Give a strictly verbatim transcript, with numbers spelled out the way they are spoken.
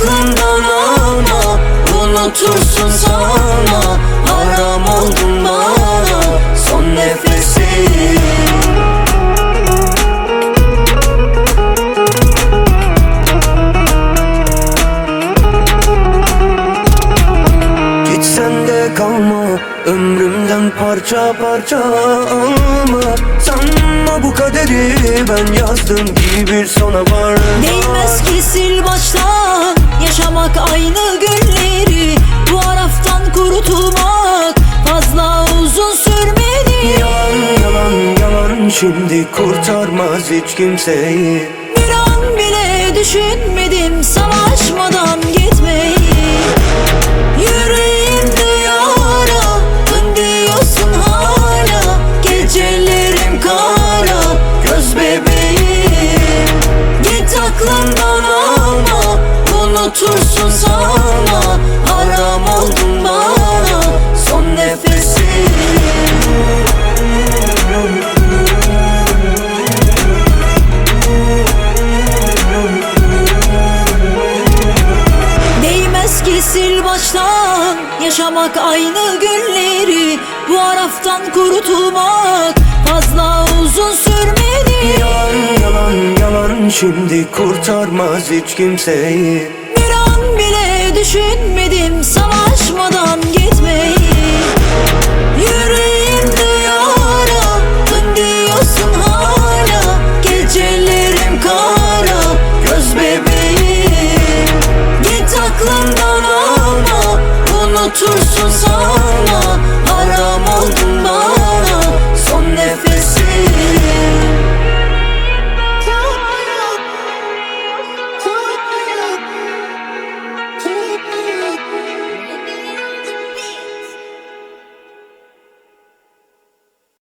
aklından alma, unutursun sana. Haram oldun bana son nefesim. Gitsen de kalma, ömrümden parça parça alma. Sanma bu kaderi ben yazdım ki bir sona var. Değmez ki sil baştan, yaşamak aynı günleri. Bu araftan kurtulmak fazla uzun sürmedi. Yalan yalan yalan şimdi kurtarmaz hiç kimseyi. Bir an bile düşünmedim savaşmadan gitmeyi. Yüreğimde yara, dön diyorsun hala. Gecelerim kara, göz bebeğim. Git aklından alma, unutursun sana. Haram oldun bana son nefesim. Değmez ki sil baştan, yaşamak aynı günleri. Bu araftan kurtulmak fazla uzun sürmedi. Yalan yalan yalan şimdi kurtarmaz hiç kimseyi. Bir an bile düşünmedim savaşmadan gitmeyi. Yüreğimde yara, dön diyorsun hala. Gecelerim kara, göz bebeğim. Git aklından alma, unutursun sana. Haram